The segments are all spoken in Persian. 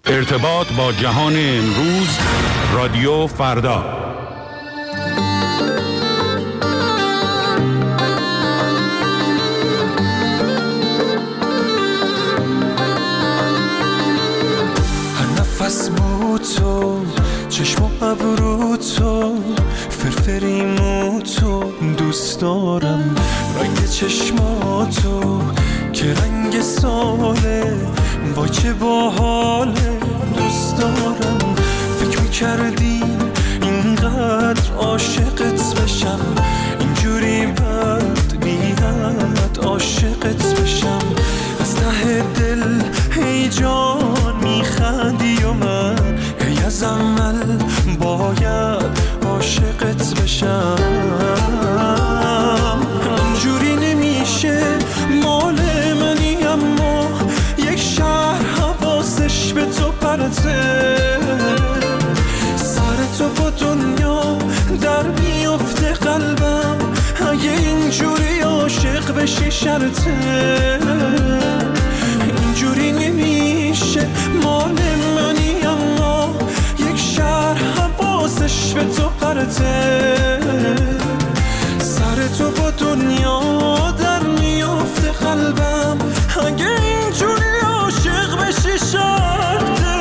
ارتباط با جهان امروز، رادیو فردا. هر نفس بود تو، چشم و ابرو تو، فرفریمو تو دوست دارم، رنگ چشماتو که رنگ ساله، وای چه باحاله دوست دارم. فکر میکردی اینقدر عاشقت بشم، اینجوری بد بیاد عاشقت بشم، از ته دل هی جان میخندی و من هی از اول باید عاشقت بشم. اینجوری نمیشه، مال منی اما یک شهر حواسش به تو پرته، سر تو با دنیا در میفته قلبم، اگه اینجوری عاشق بشی شرطه. اینجوری نمیشه، مال منی اما یک شهر حواسش به تو پرته، سر تو با دنیا در میفته قلبم، اگه اینجوری عاشق بشی شرطه.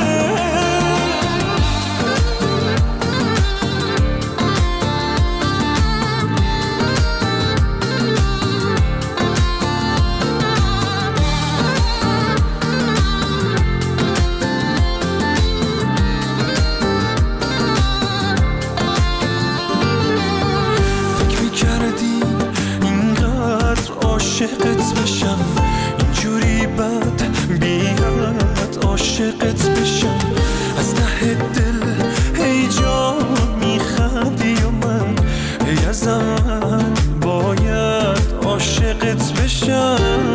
عاشقت بشم، اینجوری بد بیاد عاشقت بشم، از ته دل هی جان میخندی و من هی از اول باید عاشقت بشم.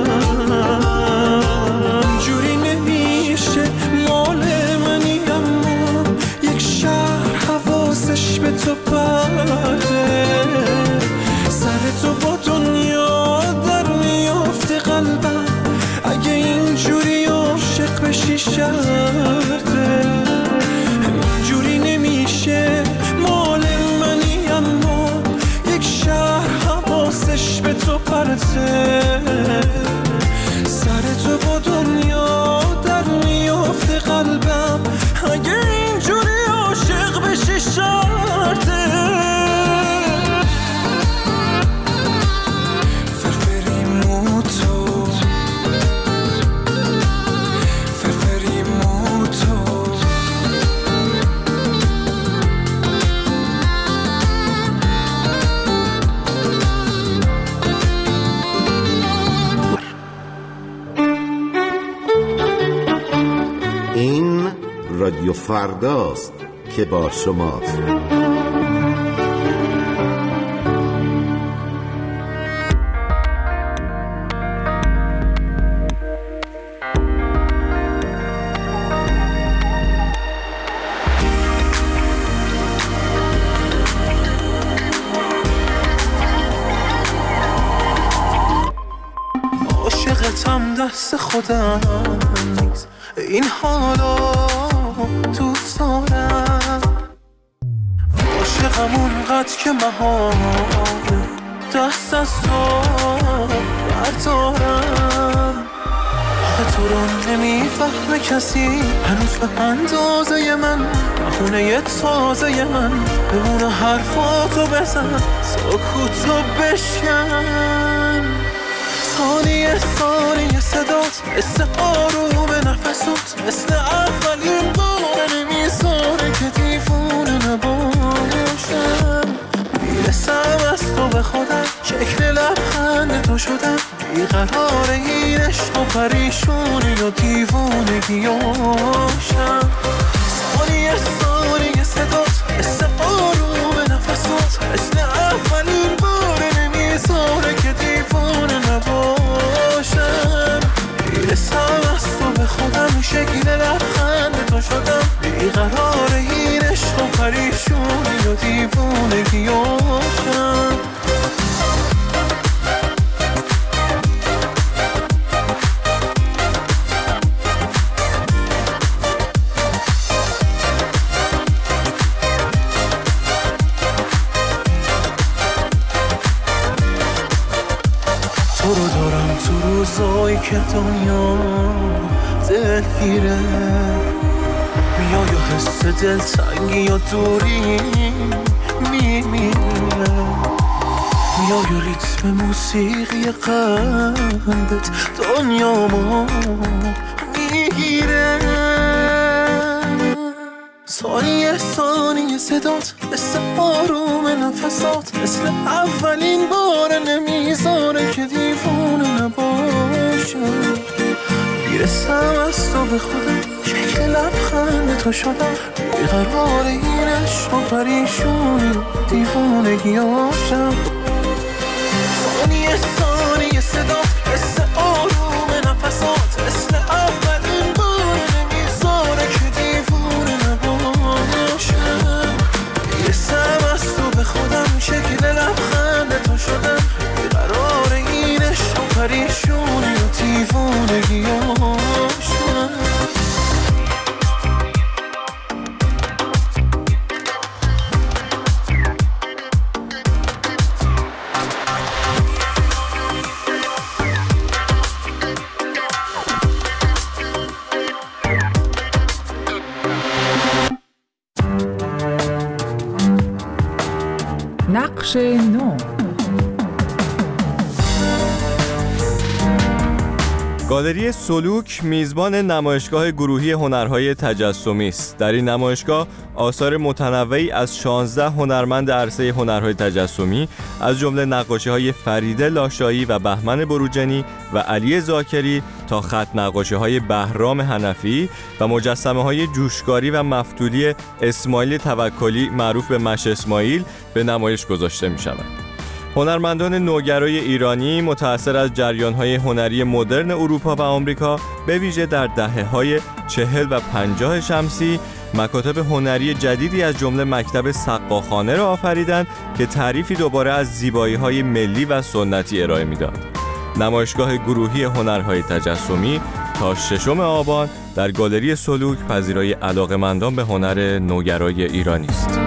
اینجوری نمیشه، مال منی اما یک شهر حواسش به تو پرده، سر تو با دنیا در میفته قلبم، اگه اینجوری عاشق بشی شرطه. اینجوری نمیشه، مال منی اما یک شهر حواسش به تو پرته، سر تو با دنیا در میفته قلبم، اگه اینجوری عاشق بشی شرطه. این رادیو فرداست که با شماست. عاشقتم دست خودم نیست، این حالا دوست دارم، عاشقم اونقدر که محال دست از تو بردارم. آخه تو رو نمیفهمه کسی هنوز به اندازه من، بخونه تازه من بمونه حرفاتو بزن، سکوتو بشکن. ثانیه ثانیه صدات مثل آروم نفسات، مثل اولین بار نمیذاره که دیوونه نباشم. میرسم از تو به خودم، شکل لبخند تو شدم، بیقرار این عشق و پریشونی و دیوونگیاشم. ثانیه ثانیه صدات مثل آروم نفسات، مثل اولین بار نمیذاره که دیوونه نباشم. میرسم از تو به خودم، شکل لبخند تو شدم، بیقرار این عشق و پریشونی و دیوونگیاشم. که دنیا دلگیره، یا حس دلتنگی یا دوری میمیره، یا ریتم موسیقی قلبت دنیامو میگیره. ثانیه ثانیه صدات مثل آروم نفسات، مثل اولین بار نمیذاره که دیوونه نباشم. میرسم از تو به خودم، شکل لبخند تو شدم، بیقرار این عشق و پریشونی دیوونگیاشم. ثانیه ثانیه صدات مثل آروم نفسات، مثل اولین بار نمیذاره که دیوونه نباشم. میرسم از تو به خودم، شکل لبخند تو شدم، بیقرار این عشق و پریشونی و دیوونگیاشم. نقش نو. گالری سلوک میزبان نمایشگاه گروهی هنرهای تجسمی است. در این نمایشگاه آثار متنوعی از 16 هنرمند عرصه هنرهای تجسمی از جمله نقاشی‌های فریده لاشایی و بهمن بروجنی و علی زاکری تا خط نقاشی‌های بهرام حنفی و مجسمه‌های جوشکاری و مفتولی اسماعیل توکلی معروف به مش اسماعیل به نمایش گذاشته می‌شوند. هنرمندان نوگرای ایرانی متأثر از جریان‌های هنری مدرن اروپا و آمریکا به ویژه در دهه‌های 40 و 50 شمسی مکاتب هنری جدیدی از جمله مکتب سقاخانه را آفریدند که تعریفی دوباره از زیبایی‌های ملی و سنتی ارائه می‌داد. نمایشگاه گروهی هنرهای تجسمی تا 6 آبان در گالری سلوک پذیرای علاقه‌مندان به هنر نوگرای ایرانی است.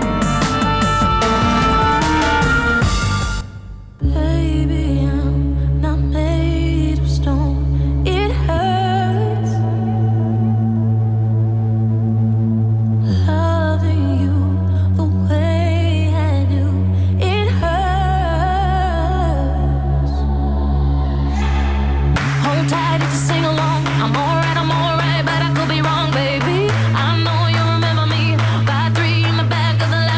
Back of the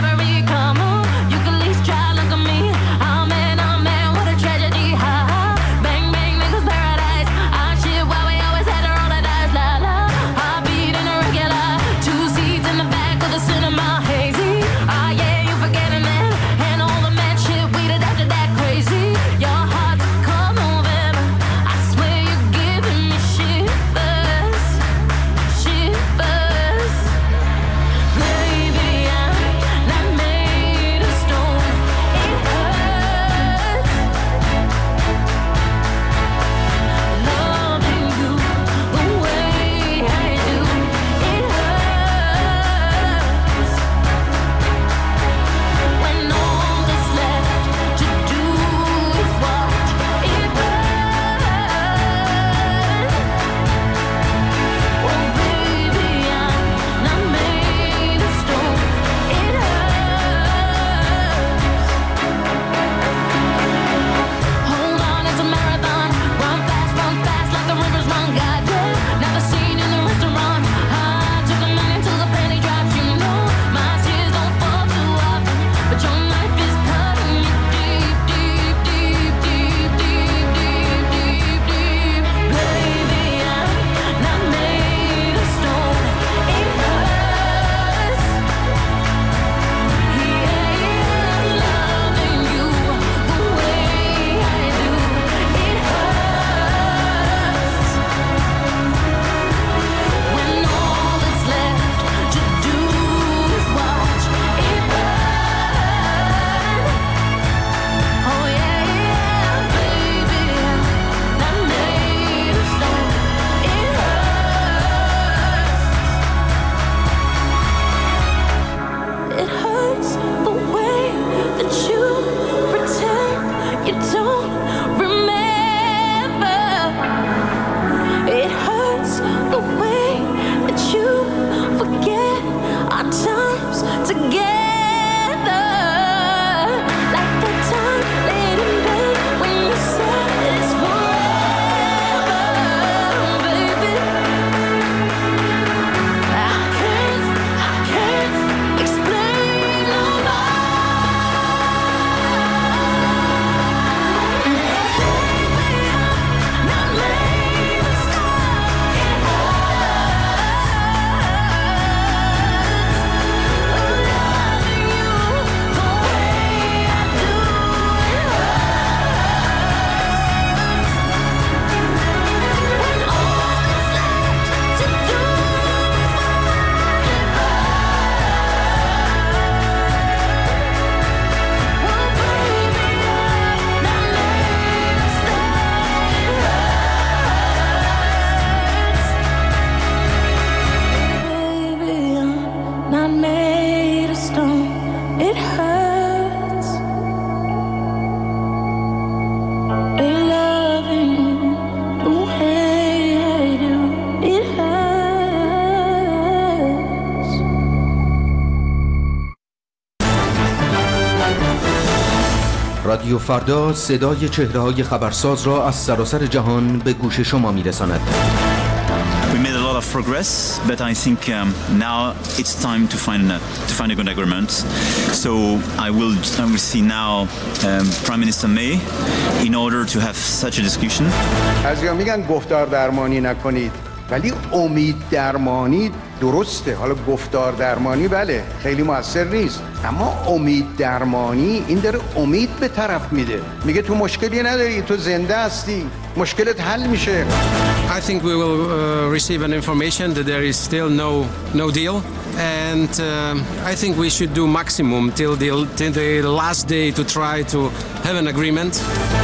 رادیو فردا صدای چهره‌های خبرساز را از سراسر جهان به گوش شما می‌رساند. We made a lot of progress, but I think now it's time to find a good agreement. So I will see now Prime Minister May in order to have such a discussion. ازیا میگن گفتار درمانی نکنید، ولی امید درمانی درسته. حالا گفتار درمانی بله خیلی موثر نیست، اما امید درمانی این داره امید به طرف میده، میگه تو مشکلی نداری، تو زنده هستی، مشکلت حل میشه. I think we will receive an information that there is still no deal, and I think we should do maximum till the last day to try to have an agreement.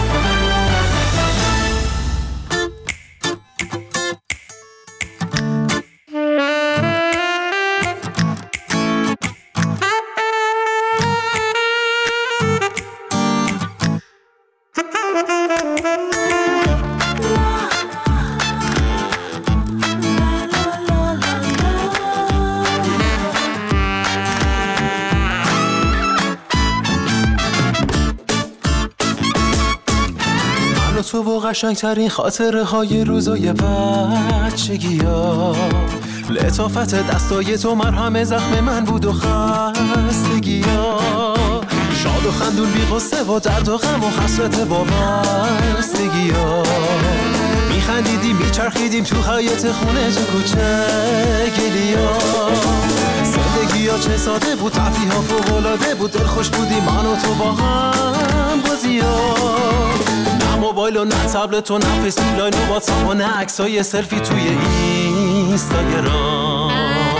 تو و قشنگترین خاطره های روزای بچگی ها، لطافت دستای تو مرهم زخم من بود و خستگی ها، شاد و خندون بی غصه و درد و غم و حسرت وابستگی ها، میخندیدیم میچرخیدیم تو حیاط خونه تو کوچه گلی ها، زندگی ها چه ساده بود، تفریح ها فوق‌العاده بود، دلخوش بودیم من و تو با هم بازی ها، موبایل و نه تبلت و نه فیسبوک لاین و واتساپ و نه عکسای سلفی توی اینستاگرام.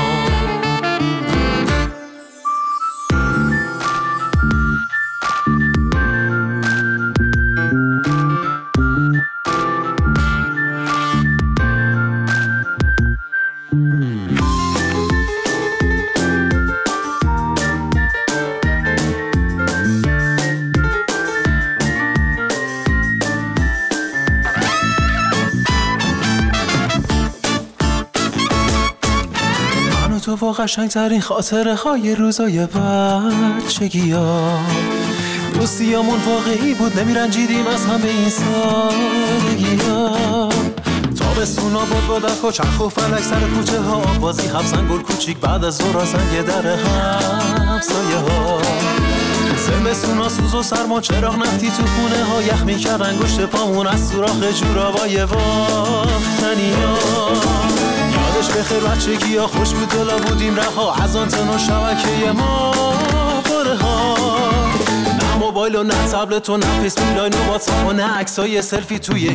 تو و قشنگترین خاطره های روزای بچگی ها، دوستیامون واقعی بود، نمیرنجیدیم از همه این سادگی ها، تابستونا با درک و چرخ و فلک سر کوچه ها، بازی حبسن گل کوچیک بعد از ظهر زنگ در همسایه ها، زمستونا سوز و سرما چراغ نفتی تو خونه ها، یخ میکرد انگشت پامون از سوراخ جورابای باختنی ها، یادش بخیر بچگی ها خوش بود دلا بودیم رها، از آنتن و شبکه ما باره ها، نه موبایل و نه تبلت و نه فیسبوک لاین و واتساپ و نه عکسای سلفی توی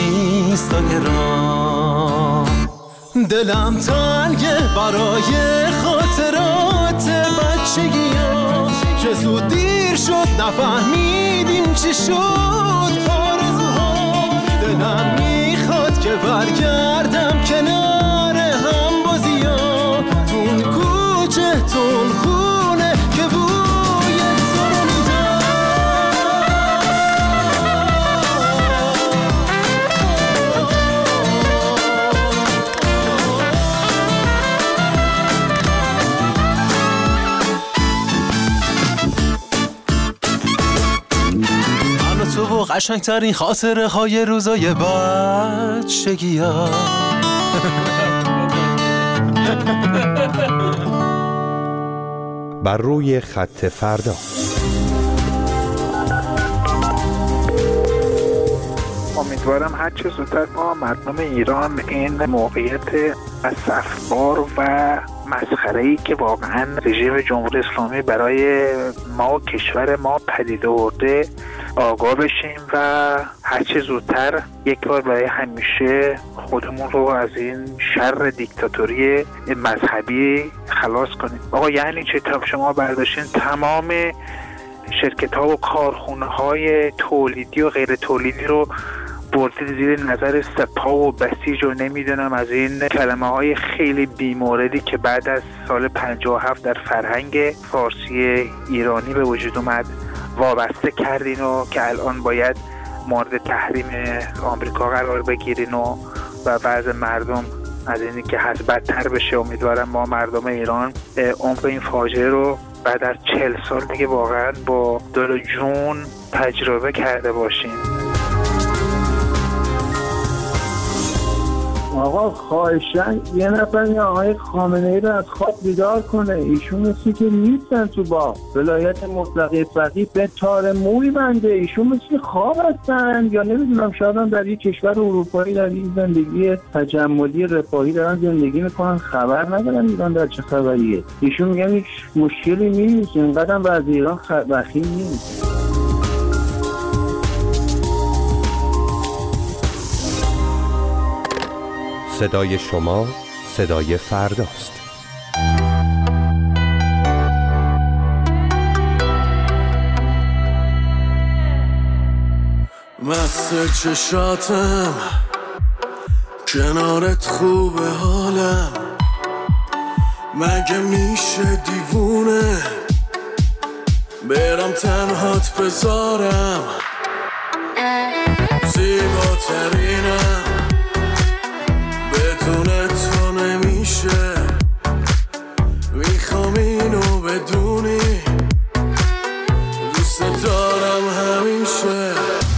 اینستاگرام. دلم تنگه برای خاطرات بچگی ها، چه زود دیر شد نفهمیدیم چی شد آرزوها، دلم میخواد که برگردم کنار هم بازی ها، تون کوچه تون خونه که بوی تو رو میدم. من و تو و قشنگترین خاطره های روزای بچگی ها. بر روی خط فردا. امیدوارم هر چه زودتر ما مردم ایران این موقعیت اسفبار و مسخره‌ای که واقعا رژیم جمهوری اسلامی برای ما کشور ما پدید آورده آگاه بشیم و هر چه زودتر یک بار برای همیشه خودمون رو از این شر دیکتاتوری مذهبی خلاص کنیم. آقا یعنی چه؟ تا شما برداشتین تمام شرکت‌ها و کارخونه‌های تولیدی و غیر تولیدی رو بردید زیر نظر سپاه و بسیج و نمیدونم از این کلمه‌های خیلی بی‌موردی که بعد از سال 57 در فرهنگ فارسی ایرانی به وجود اومد وابسته کردین و که الان باید مورد تحریم آمریکا قرار بگیرین و بعض مردم از اینی که هست بدتر بشه. امیدوارم ما مردم ایران عمق این فاجعه رو بعد از 40 سال دیگه واقعا با دل و جون تجربه کرده باشیم. آقا خواهشاً یه نفر این آقای خامنه‌ای رو از خواب بیدار کنه. ایشون مثل که نیستن تو با ولایت مطلقه فقیه به تار موی بنده. ایشون مثل خواب هستن یا نمیدونم شاید هم در یک کشور اروپایی در این زندگی تجملی رفاهی دارن زندگی میکنن، خبر ندارن ایران در چه خبریه. ایشون میگن هیچ مشکلی نیست، اینقدر هم وضع ایران وخیم نیست. صدای شما صدای فرداست. مست چشاتم کنارت خوبه حالم، مگه میشه دیوونه برم تنهات بذارم، زیباترینم بدون تو نمیشه، میخوام اینو بدونی دوست دارم همیشه.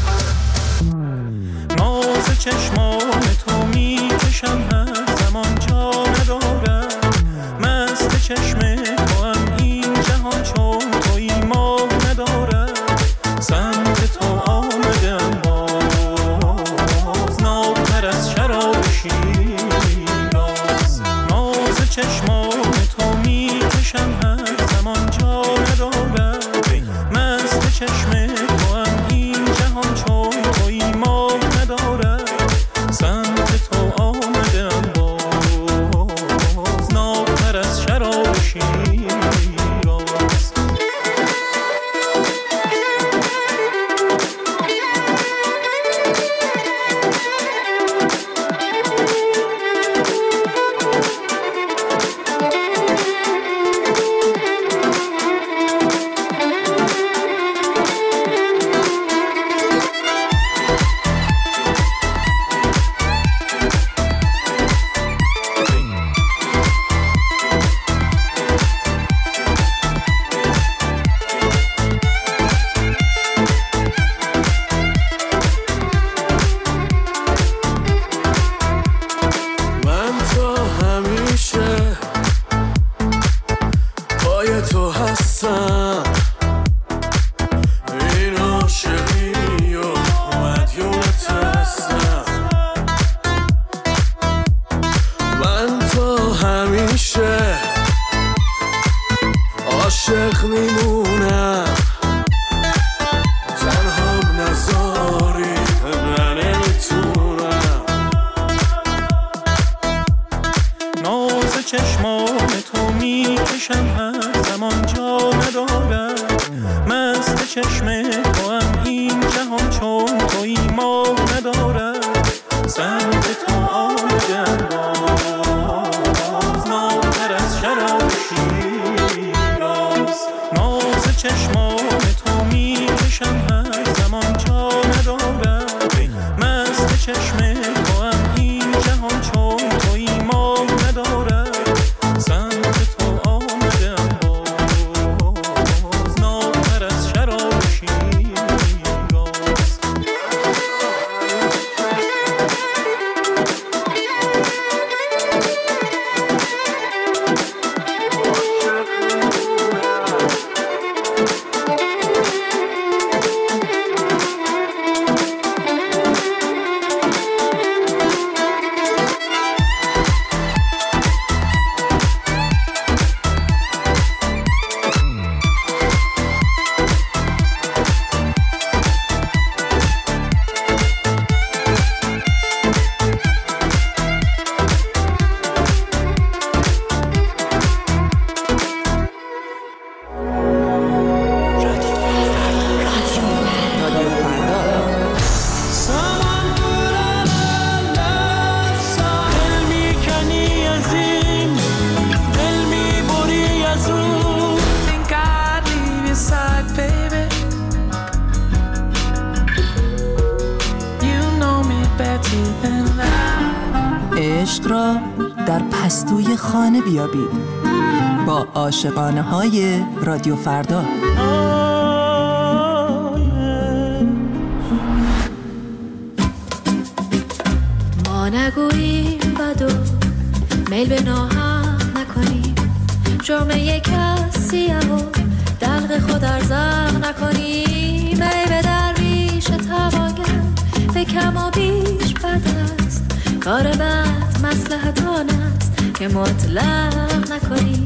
ناز چشمان تو میکشم هر زمان جا ندارم، مست چشم تو هم این جهان چون توی ما ندارم، سمت تو آمدم باز نابتر از شراب شیراز. ناز چشمان تو میکشم هر زمان جا ندارم، مست چشم تو هم این جهان چون توی ما ندارم، سمت تو آمدم باز نابتر از شراب شیراز. عاشق میمونم تنهام نذاری من نمیتونم. ناز چشمان تو میکشم هر زمان جا ندارم، مست چشم تو هم این جهان چون توی ما ندارم، سمت تو آمدم باز نابتر از شراب شیراز. ناز چشمان تو میکشم هر زمان جا ندارم، مست چشم تو هم این جهان چون توی ما ندارم، سمت تو آمدم باز نابتر از شراب شیراز. عشق را در پستوی خانه بیابید با عاشقانه های رادیو فردا. ما نگوییم بدو میل به ناحق نکنیم، جرمه کسیه و دلق خود ارزاق نکنیم. ای به درویش توانگر به کم و بیش بد است، کار بد مصلحت آن است که مطلق نکنیم.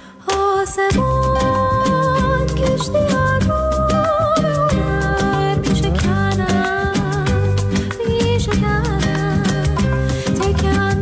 آسمان کشتی آرام هنر میشکنن تکم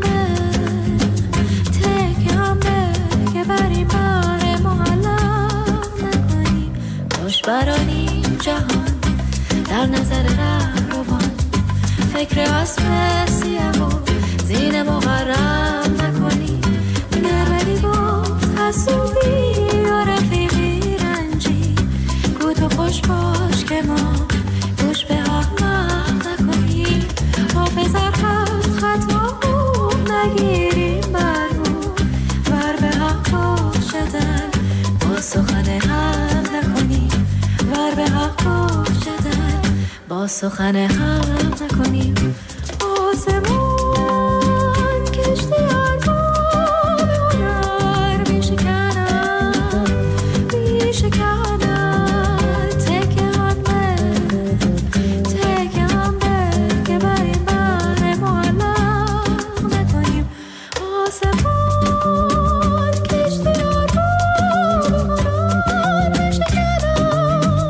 به که بر این بار معلق نکنیم. باش برانیم جهان در نظر رهروان، فکر اسب سیه و زین مغرب نکنیم. گرولی گفت حسوبی و رفیقی رنجی، گو تو خوش باش که ما گوش به احمق نکنیم. حافظ هفت خطا نگیریم برمون، ور به حق باشدن با سخن حق نکنیم. ور به حق باشدن با سخن حق نکنیم. آسمان کشتی آرام هنر میشکنن تکه هم به که بر این بر معلق نکنیم. آسمان کشتی آرام هنر میشکنن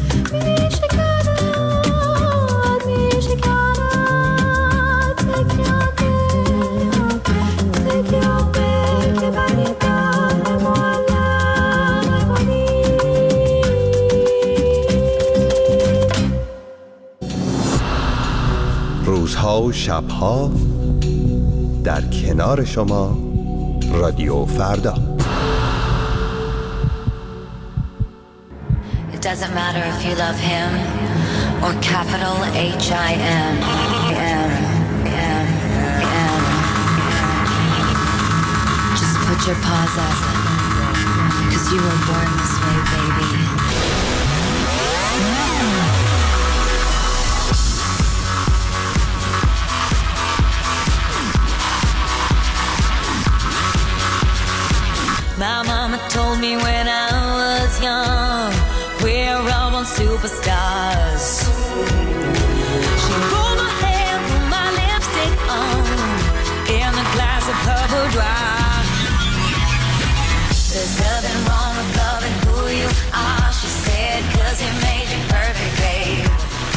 روزها و شبها در کنار شما رادیو فردا. It doesn't matter if you love him or capital H-I-M. Just put your paws up, 'cause you were born this way, baby. My mama told me when I was young, we're all born superstars. She rolled my hair, put my lipstick on, in a glass of purple dry. There's nothing wrong with loving who you are, she said, 'cause he made you perfect, babe.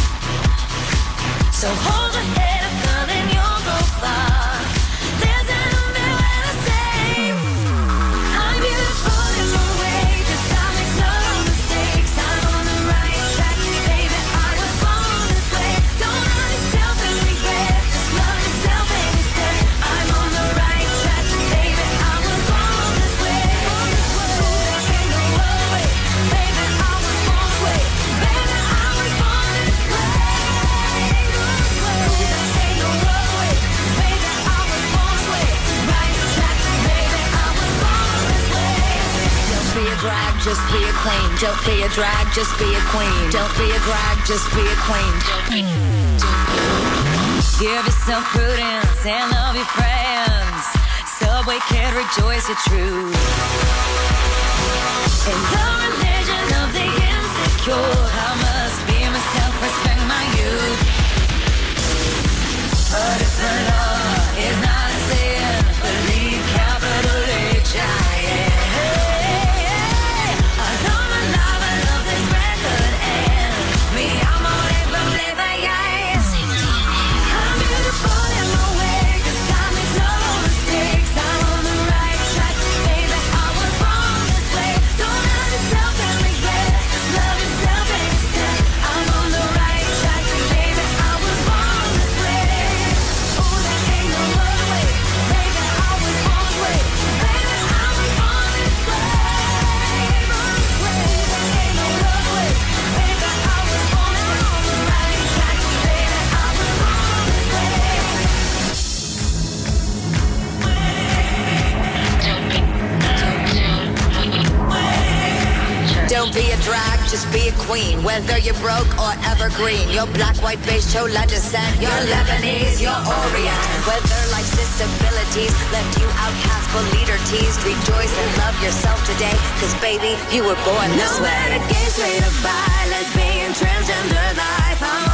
So hold your head up, girl, and you'll go far. There's an umbrella to save. I'm beautiful in my way, just I make no mistakes. I'm on the right track, baby, I was born this way. Don't hurt yourself and regret, just love yourself and you say, I'm on the right track, baby, I was born this way. There ain't no other way, baby, I was born this way. Baby, I was born this way. There ain't no other way, baby, I was born this way. Right track, baby, I was born this way. Don't be a drag, just be a queen. Don't be a drag, just be a queen. Don't be a drag, just be a queen. Give yourself prudence and love your friends. Subway kid, rejoice your truth. In the religion of the insecure, I must be myself, respect my youth. A different law is not a sin, believe capital H-I-M. I know my love, I love this record, and me, I'm on it, but never yes. I'm beautiful in my way, 'cause I make no mistakes. I'm on the right track, baby, I was born this way. Don't hurt yourself and regret, just love yourself and you say, I'm on the right track, baby, I was born this way. Oh, be a drag, just be a queen. Whether you're broke or evergreen, you're black, white, beige, chola descent, you're Lebanese, you're Orient. Whether life's disabilities left you outcast but leader teased, rejoice and love yourself today, cause baby, you were born this way. No matter gay, straight or bi, lesbian, transgender life, I'm